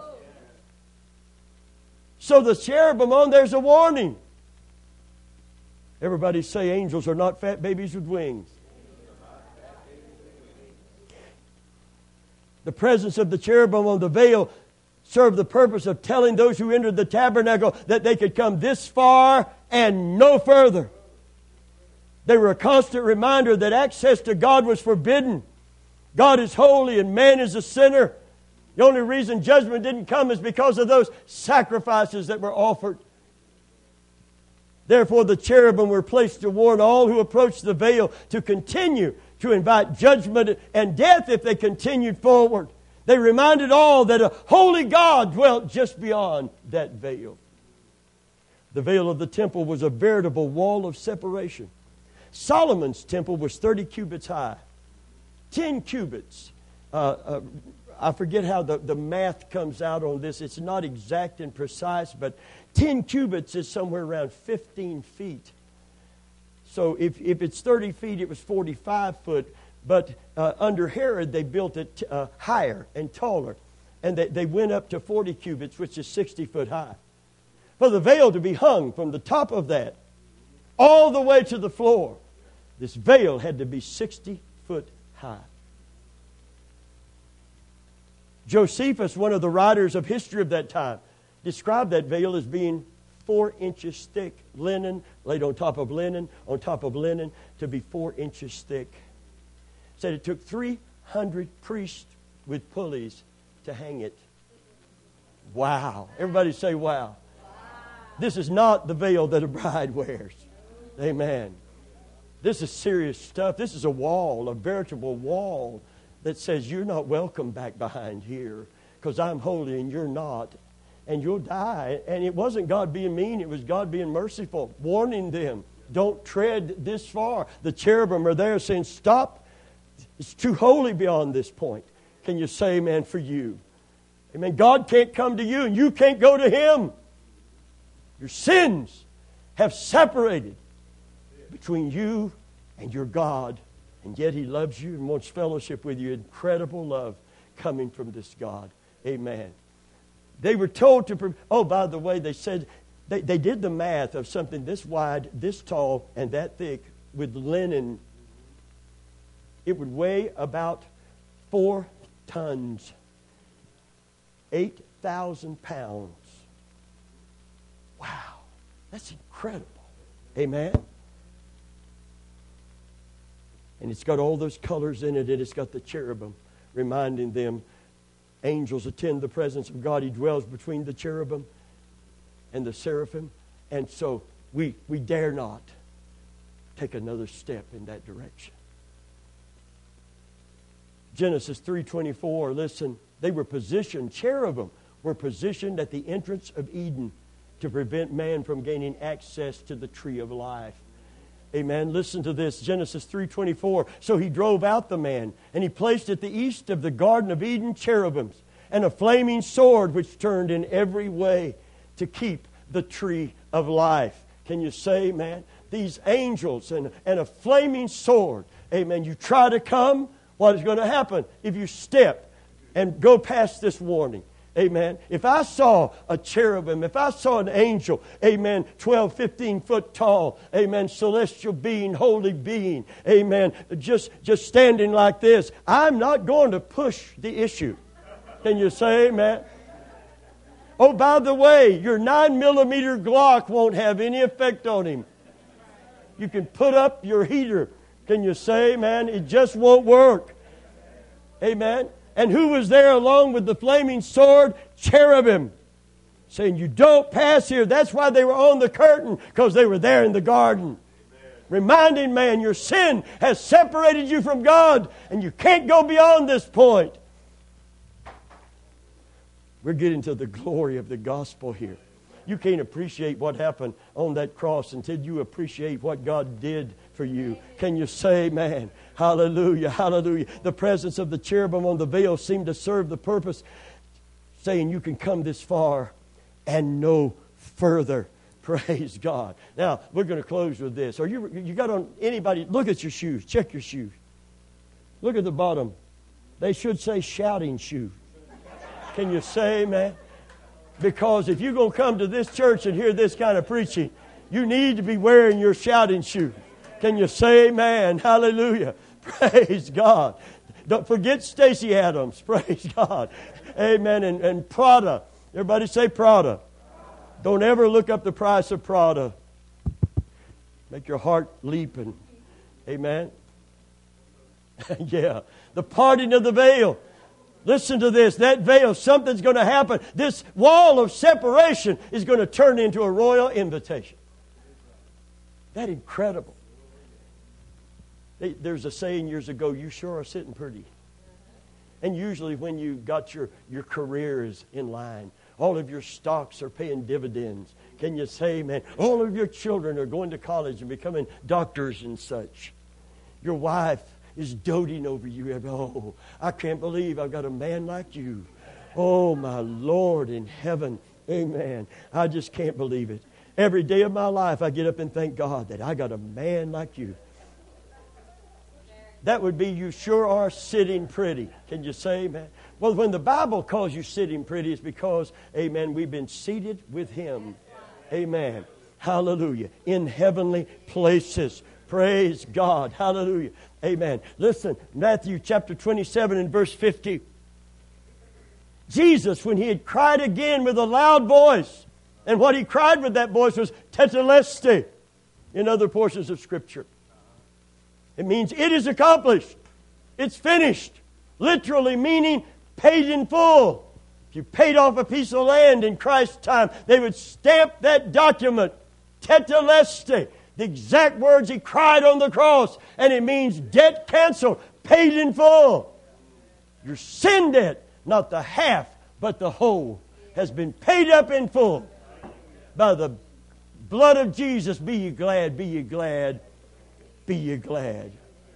So the cherubim on there's a warning. Everybody say angels are not fat babies with wings. The presence of the cherubim on the veil served the purpose of telling those who entered the tabernacle that they could come this far and no further. They were a constant reminder that access to God was forbidden. God is holy and man is a sinner. The only reason judgment didn't come is because of those sacrifices that were offered. Therefore, the cherubim were placed to warn all who approached the veil to continue to invite judgment and death if they continued forward. They reminded all that a holy God dwelt just beyond that veil. The veil of the temple was a veritable wall of separation. Solomon's temple was thirty cubits high. Ten cubits. Uh, uh, I forget how the, the math comes out on this. It's not exact and precise, but ten cubits is somewhere around fifteen feet. So if, if it's thirty feet, it was forty-five foot. But uh, under Herod, they built it uh, higher and taller. And they, they went up to forty cubits, which is sixty foot high. For the veil to be hung from the top of that all the way to the floor, this veil had to be sixty foot high. Josephus, one of the writers of history of that time, described that veil as being four inches thick. Linen, laid on top of linen, on top of linen, to be four inches thick. Said it took three hundred priests with pulleys to hang it. Wow. Everybody say wow. This is not the veil that a bride wears. Amen. This is serious stuff. This is a wall, a veritable wall that says you're not welcome back behind here because I'm holy and you're not. And you'll die. And it wasn't God being mean. It was God being merciful, warning them. Don't tread this far. The cherubim are there saying, stop. It's too holy beyond this point. Can you say amen for you? Amen. God can't come to you and you can't go to Him. Your sins have separated between you and your God. And yet He loves you and wants fellowship with you. Incredible love coming from this God. Amen. They were told to... Oh, by the way, they said... They, they did the math of something this wide, this tall, and that thick with linen. It would weigh about four tons. eight thousand pounds. Wow. That's incredible. Amen? And it's got all those colors in it, and it's got the cherubim reminding them angels attend the presence of God. He dwells between the cherubim and the seraphim. And so we, we dare not take another step in that direction. Genesis three twenty-four, listen, they were positioned, cherubim were positioned at the entrance of Eden to prevent man from gaining access to the tree of life. Amen. Listen to this, Genesis three twenty-four. So he drove out the man, and he placed at the east of the Garden of Eden cherubims and a flaming sword which turned in every way to keep the tree of life. Can you say, man? These angels and, and a flaming sword. Amen. You try to come, what is going to happen if you step and go past this warning? Amen. If I saw a cherubim, if I saw an angel, amen, twelve, fifteen foot tall, amen, celestial being, holy being, amen, just, just standing like this, I'm not going to push the issue. Can you say amen? Oh, by the way, your nine millimeter Glock won't have any effect on him. You can put up your heater. Can you say amen? It just won't work. Amen. And who was there along with the flaming sword? Cherubim. Saying, you don't pass here. That's why they were on the curtain, because they were there in the garden. Amen. Reminding man, your sin has separated you from God, and you can't go beyond this point. We're getting to the glory of the gospel here. You can't appreciate what happened on that cross until you appreciate what God did for you. Can you say amen? Hallelujah, hallelujah. The presence of the cherubim on the veil seemed to serve the purpose, saying you can come this far and no further. Praise God. Now, we're going to close with this. Are you, you got on anybody, look at your shoes. Check your shoes. Look at the bottom. They should say shouting shoes. Can you say amen? Because if you're going to come to this church and hear this kind of preaching, you need to be wearing your shouting shoes. Can you say amen? Hallelujah. Praise God. Don't forget Stacy Adams. Praise God. Amen. And, and Prada. Everybody say Prada. Don't ever look up the price of Prada. Make your heart leap. And, amen. Yeah. The parting of the veil. Listen to this. That veil, something's going to happen. This wall of separation is going to turn into a royal invitation. That incredible. There's a saying years ago, you sure are sitting pretty. And usually when you got your, your careers in line, all of your stocks are paying dividends. Can you say, man, all of your children are going to college and becoming doctors and such. Your wife is doting over you. Oh, I can't believe I've got a man like you. Oh, my Lord in heaven. Amen. I just can't believe it. Every day of my life, I get up and thank God that I got a man like you. That would be, you sure are sitting pretty. Can you say amen? Well, when the Bible calls you sitting pretty, it's because, amen, we've been seated with Him. Amen. Hallelujah. In heavenly places. Praise God. Hallelujah. Amen. Listen, Matthew chapter twenty-seven and verse fifty. Jesus, when He had cried again with a loud voice, and what He cried with that voice was tetelestai in other portions of Scripture. It means it is accomplished. It's finished. Literally meaning paid in full. If you paid off a piece of land in Christ's time, they would stamp that document, tetelestai, the exact words He cried on the cross, and it means debt canceled, paid in full. Your sin debt, not the half, but the whole, has been paid up in full by the blood of Jesus. Be ye glad, be ye glad, be ye glad.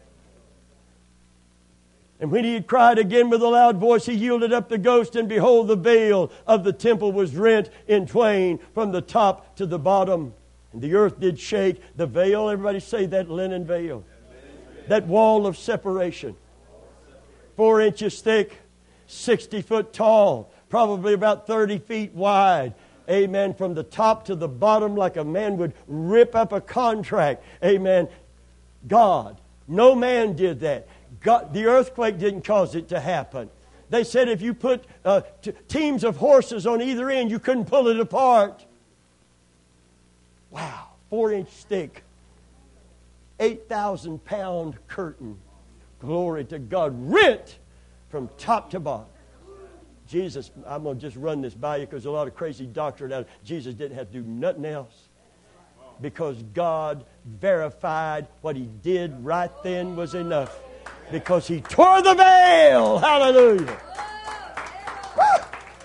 And when he had cried again with a loud voice, he yielded up the ghost, and behold, the veil of the temple was rent in twain from the top to the bottom. And the earth did shake. The veil, everybody say that linen veil. That wall of separation. Four inches thick, sixty foot tall, probably about thirty feet wide. Amen. From the top to the bottom, like a man would rip up a contract. Amen. God. No man did that. God, the earthquake didn't cause it to happen. They said if you put uh, t- teams of horses on either end, you couldn't pull it apart. Wow. Four inch thick. eight thousand pound curtain. Glory to God. Rent from top to bottom. Jesus, I'm going to just run this by you because a lot of crazy doctrine out. Jesus didn't have to do nothing else. Because God verified what He did right then was enough. Because He tore the veil. Hallelujah. Woo!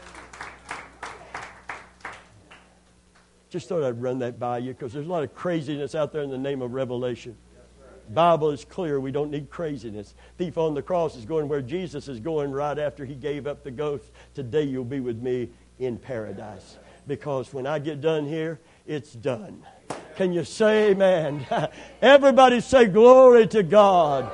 Just thought I'd run that by you because there's a lot of craziness out there in the name of revelation. The Bible is clear. We don't need craziness. Thief on the cross is going where Jesus is going right after He gave up the ghost. Today you'll be with me in paradise. Because when I get done here, it's done. Can you say amen? Everybody say glory to God.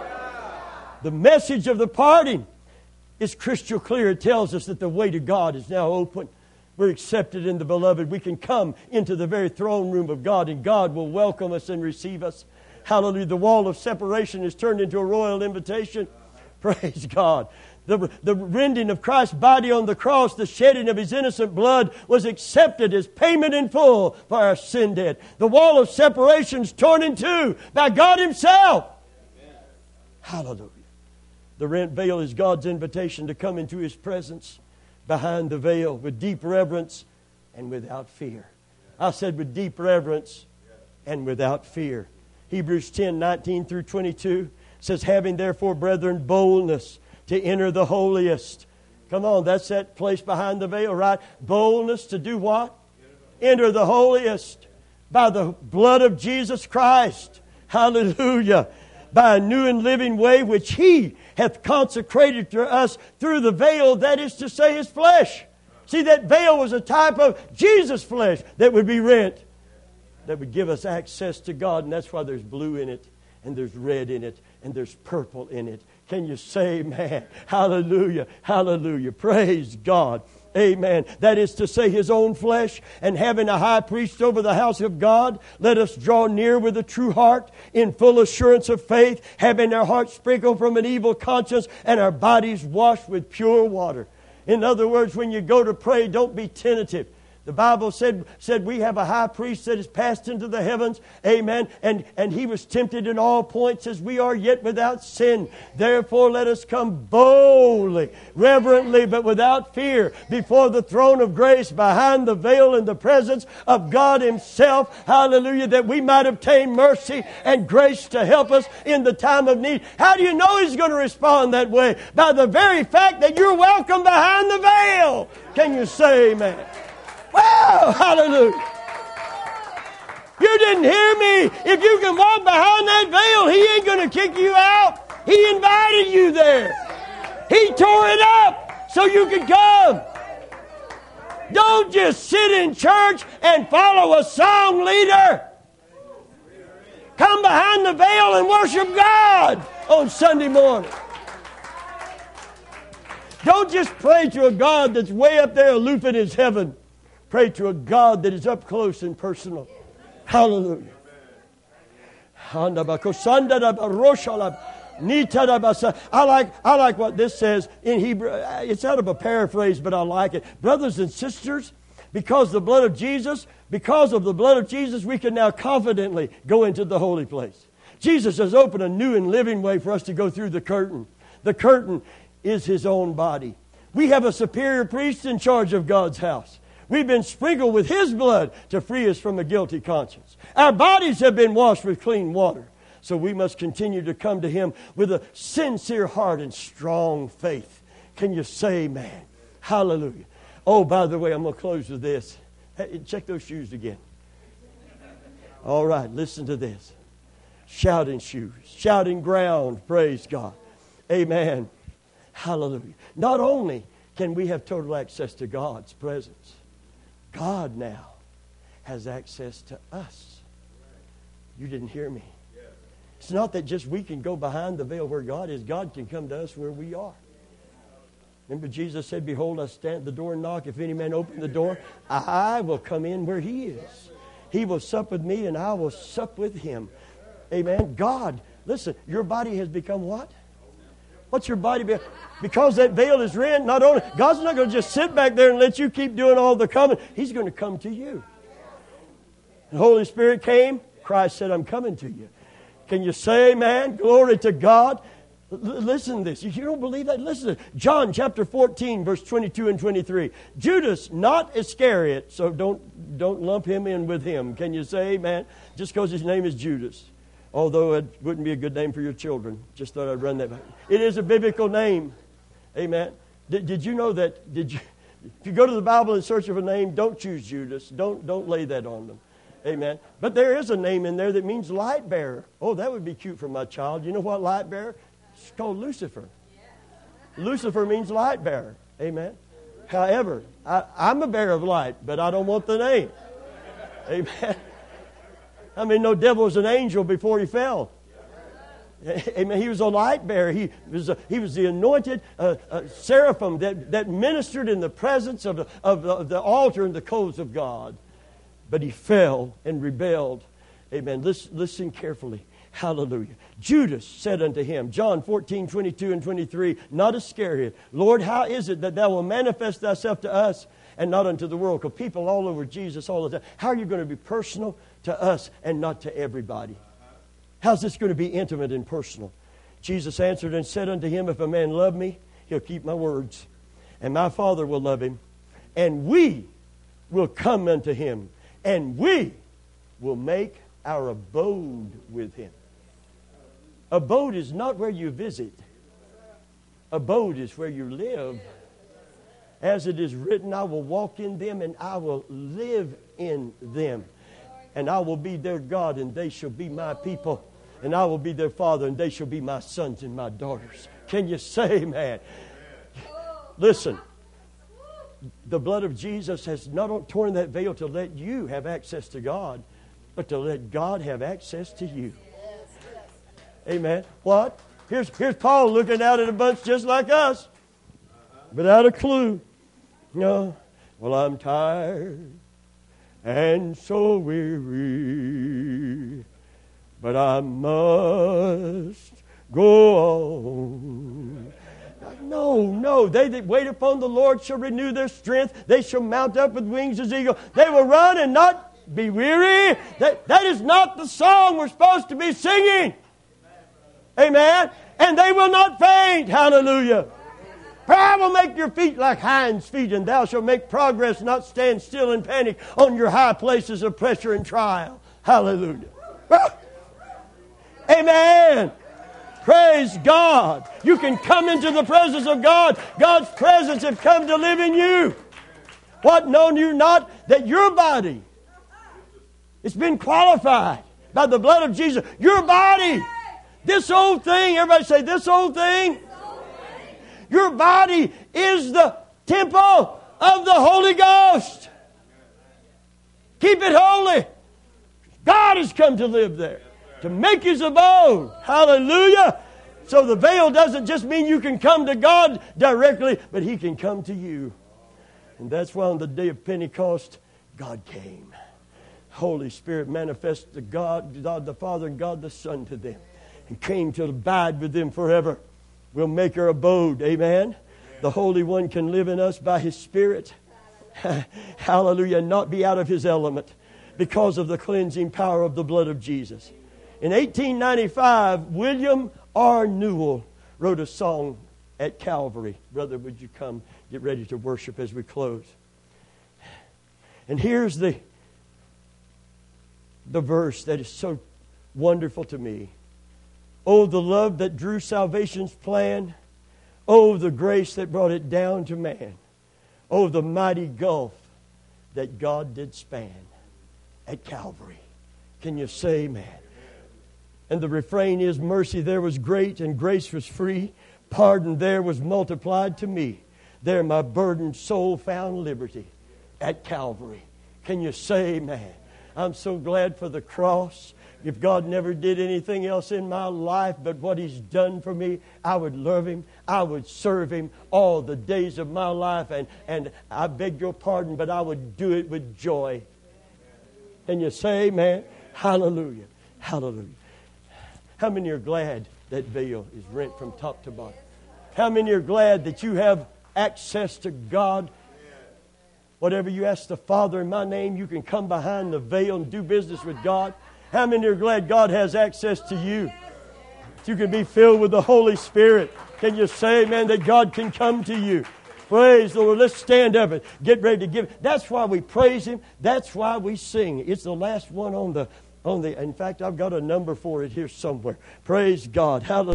The message of the parting is crystal clear. It tells us that the way to God is now open. We're accepted in the Beloved. We can come into the very throne room of God, and God will welcome us and receive us. Hallelujah. The wall of separation is turned into a royal invitation. Praise God. The, the rending of Christ's body on the cross, the shedding of His innocent blood was accepted as payment in full for our sin debt. The wall of separation is torn in two by God Himself. Amen. Hallelujah. The rent veil is God's invitation to come into His presence behind the veil with deep reverence and without fear. I said with deep reverence and without fear. Hebrews ten, nineteen through twenty-two says, having therefore, brethren, boldness to enter the holiest. Come on, that's that place behind the veil, right? Boldness to do what? Enter the holiest by the blood of Jesus Christ. Hallelujah. By a new and living way which He hath consecrated to us through the veil, that is to say, His flesh. See, that veil was a type of Jesus' flesh that would be rent, that would give us access to God. And that's why there's blue in it, and there's red in it, and there's purple in it. Can you say amen? Hallelujah. Hallelujah. Praise God. Amen. That is to say, His own flesh, and having a high priest over the house of God, let us draw near with a true heart, in full assurance of faith, having our hearts sprinkled from an evil conscience, and our bodies washed with pure water. In other words, when you go to pray, don't be tentative. The Bible said, said we have a high priest that is passed into the heavens. Amen. And, and He was tempted in all points as we are, yet without sin. Therefore let us come boldly, reverently, but without fear, before the throne of grace, behind the veil, in the presence of God Himself. Hallelujah. That we might obtain mercy and grace to help us in the time of need. How do you know He's going to respond that way? By the very fact that you're welcome behind the veil. Can you say amen? Wow, hallelujah. You didn't hear me. If you can walk behind that veil, He ain't going to kick you out. He invited you there. He tore it up so you could come. Don't just sit in church and follow a song leader. Come behind the veil and worship God on Sunday morning. Don't just pray to a God that's way up there aloof in His heaven. Pray to a God that is up close and personal. Hallelujah. I like, I like what this says in Hebrew. It's out of a paraphrase, but I like it. Brothers and sisters, because the blood of Jesus, because of the blood of Jesus, we can now confidently go into the holy place. Jesus has opened a new and living way for us to go through the curtain. The curtain is His own body. We have a superior priest in charge of God's house. We've been sprinkled with His blood to free us from a guilty conscience. Our bodies have been washed with clean water. So we must continue to come to Him with a sincere heart and strong faith. Can you say amen? Hallelujah. Oh, by the way, I'm going to close with this. Hey, check those shoes again. All right, listen to this. Shouting shoes, shouting ground, praise God. Amen. Hallelujah. Not only can we have total access to God's presence, God now has access to us. You didn't hear me. It's not that just we can go behind the veil where God is. God can come to us where we are. Remember Jesus said, behold, I stand at the door and knock. If any man open the door, I will come in where he is. He will sup with me and I will sup with him. Amen. God, listen, your body has become what? What's your body be? Because that veil is rent, not only, God's not going to just sit back there and let you keep doing all the coming. He's going to come to you. The Holy Spirit came. Christ said, I'm coming to you. Can you say amen? Glory to God. L- listen to this. If you don't believe that, listen to this. John chapter fourteen, verse twenty-two and twenty-three. Judas, not Iscariot, so don't, don't lump him in with him. Can you say amen? Just because his name is Judas. Although it wouldn't be a good name for your children. Just thought I'd run that back. It is a biblical name. Amen. Did, did you know that? Did you? If you go to the Bible in search of a name, don't choose Judas. Don't, don't lay that on them. Amen. But there is a name in there that means light bearer. Oh, that would be cute for my child. You know what light bearer? It's called Lucifer. Lucifer means light bearer. Amen. However, I, I'm a bearer of light, but I don't want the name. Amen. I mean, no devil was an angel before he fell. Amen. He was a light bearer. He was a, he was the anointed uh, uh, seraphim that, that ministered in the presence of the, of, the, of the altar and the coals of God. But he fell and rebelled. Amen. Listen, listen carefully. Hallelujah. Judas said unto him, John fourteen, twenty-two and twenty-three, not Iscariot, Lord, how is it that thou wilt manifest thyself to us and not unto the world? Because people all over Jesus all the time. How are you going to be personal to us and not to everybody? How's this going to be intimate and personal? Jesus answered and said unto him, if a man love me, he'll keep my words. And my Father will love him. And we will come unto him. And we will make our abode with him. Abode is not where you visit. Abode is where you live. As it is written, I will walk in them and I will live in them. And I will be their God and they shall be my people. And I will be their father and they shall be my sons and my daughters. Can you say amen? Listen. The blood of Jesus has not only torn that veil to let you have access to God, but to let God have access to you. Amen. What? Here's, here's Paul looking out at a bunch just like us, without a clue. No. Well, I'm tired and so weary, but I must go on. No, no. They that wait upon the Lord shall renew their strength. They shall mount up with wings as eagles. They will run and not be weary. That, that is not the song we're supposed to be singing. Amen. And they will not faint. Hallelujah. Prayer will make your feet like hinds' feet, and thou shalt make progress, not stand still in panic on your high places of pressure and trial. Hallelujah. Amen. Praise God. You can come into the presence of God. God's presence has come to live in you. What, know you not that your body, it's been qualified by the blood of Jesus. Your body, this old thing, everybody say this old thing. Your body is the temple of the Holy Ghost. Keep it holy. God has come to live there, to make His abode. Hallelujah. So the veil doesn't just mean you can come to God directly, but He can come to you. And that's why on the day of Pentecost, God came. Holy Spirit manifested the God, God the Father and God the Son to them, and came to abide with them forever. We'll make our abode. Amen. The Holy One can live in us by His Spirit. Hallelujah. And not be out of His element because of the cleansing power of the blood of Jesus. In eighteen ninety-five, William R. Newell wrote a song at Calvary. Brother, would you come get ready to worship as we close? And here's the, the verse that is so wonderful to me. Oh, the love that drew salvation's plan. Oh, the grace that brought it down to man. Oh, the mighty gulf that God did span at Calvary. Can you say amen? And the refrain is, mercy there was great and grace was free. Pardon there was multiplied to me. There my burdened soul found liberty at Calvary. Can you say amen? I'm so glad for the cross. If God never did anything else in my life but what He's done for me, I would love Him. I would serve Him all the days of my life. And, and I beg your pardon, but I would do it with joy. Can you say amen? Hallelujah. Hallelujah. How many are glad that veil is rent from top to bottom? How many are glad that you have access to God? Whatever you ask the Father in my name, you can come behind the veil and do business with God. How many are glad God has access to you? You can be filled with the Holy Spirit. Can you say, man, that God can come to you? Praise the Lord. Let's stand up and get ready to give. That's why we praise Him. That's why we sing. It's the last one on the, on the, in fact, I've got a number for it here somewhere. Praise God. Hallelujah.